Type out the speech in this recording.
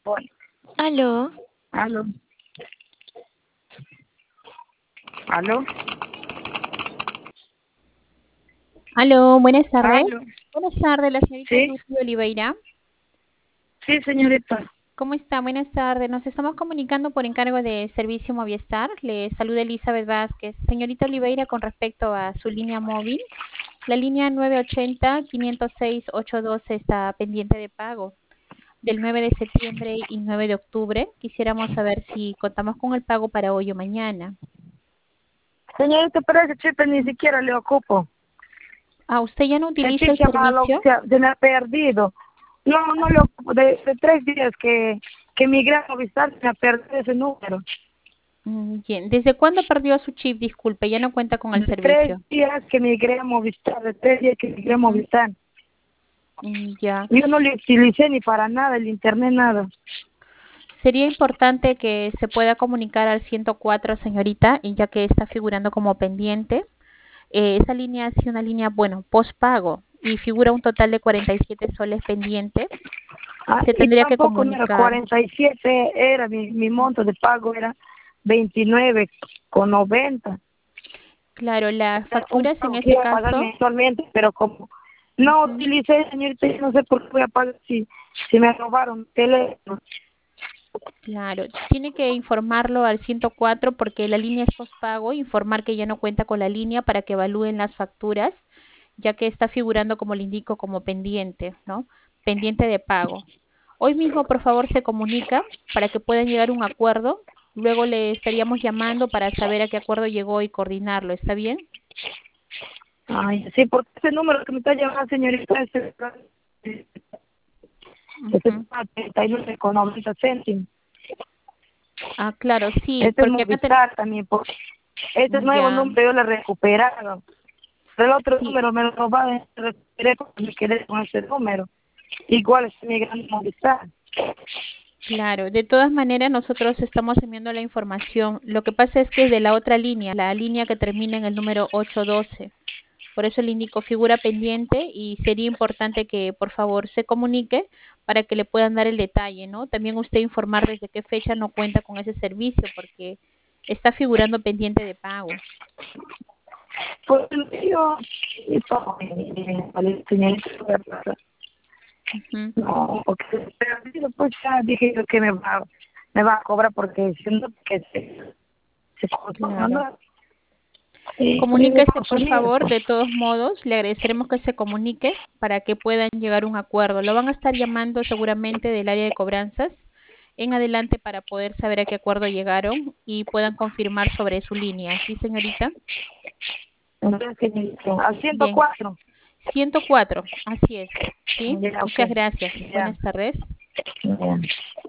Bueno, Aló, aló, aló, Aló, buenas tardes. aló. Buenas tardes, la señorita Sí, Lucy Oliveira. sí, señorita. ¿Cómo está? Buenas tardes. Nos estamos comunicando por encargo de Servicio Movistar. Le saluda Elizabeth Vázquez. Señorita Oliveira, con respecto a su línea móvil, la línea 980-506-812 está pendiente de pago del 9 de septiembre y 9 de octubre. Quisiéramos saber si contamos con el pago para hoy o mañana. Señorita, pero ese chip ni siquiera le ocupo. Ah, ¿usted ya no El utiliza chip el se, servicio? se me ha perdido. No, no le ocupo. De 3 días que migré a Movistar, se me ha perdido ese número. Bien. ¿Desde cuándo perdió su chip? Disculpe, ya no cuenta con el De 3 servicio. días que migré a Movistar, de 3 días que migré a Ujú. Movistar. Ya. Yo no le utilicé ni para nada, el internet, nada. Sería importante que se pueda comunicar al 104, señorita, y ya que está figurando como pendiente. Esa línea es una línea, bueno, postpago y figura un total de 47 soles pendiente. Ah, Se y tendría que tampoco no era comunicar. 47, era mi monto de pago era 29,90. Claro, las Era un facturas en pago que ese iba a pagar caso. mensualmente, pero como no Ujú. utilicé, señorita, yo no sé por qué voy a pagar si me robaron el teléfono. Claro, tiene que informarlo al 104 porque la línea es postpago, informar que ya no cuenta con la línea para que evalúen las facturas, ya que está figurando, como le indico, como pendiente, ¿no? Pendiente de pago. Hoy mismo, por favor, se comunica para que puedan llegar a un acuerdo. Luego le estaríamos llamando para saber a qué acuerdo llegó y coordinarlo. ¿Está bien? Ay, sí, porque ese número que me está llamando, señorita, ese Ujú. es 39,90 céntimos. Ah, claro, sí, Este es porque acá Movistar también, porque este nuevo ya. número yo lo he recuperado. El otro Sí, número me lo robaron, recuperé porque me quedé con ese número. Igual es mi gran Movistar. claro, de todas maneras nosotros estamos enviando la información. Lo que pasa es que es de la otra línea, la línea que termina en el número 812. Por eso le indico figura pendiente y sería importante que por favor se comunique para que le puedan dar el detalle, ¿no? También usted informar desde qué fecha no cuenta con ese servicio porque está figurando pendiente de pago. Pues yo, y todo, señorita, Ujú. no, porque pero pues ya dije yo que me va a cobrar porque siento que se cortó, Claro. ¿no? Y Comuníquese, por consumir, favor, pues. de todos modos, le agradeceremos que se comunique para que puedan llegar a un acuerdo. Lo van a estar llamando seguramente del área de cobranzas en adelante para poder saber a qué acuerdo llegaron y puedan confirmar sobre su línea. ¿Sí, señorita? Entonces, señorita, al ciento Bien. cuatro 104, así es. ¿Sí? Ya, ok. Muchas gracias. Ya, Buenas tardes. ya.